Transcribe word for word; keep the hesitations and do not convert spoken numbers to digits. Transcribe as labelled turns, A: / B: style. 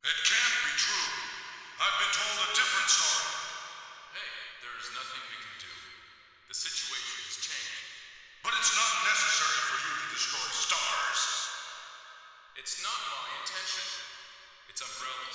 A: It can't be true. I've been told a different story.
B: Hey, there's nothing we can do. The situation has changed.
A: But it's not necessary for you to destroy stars.
B: It's not my intention. It's Umbrella's.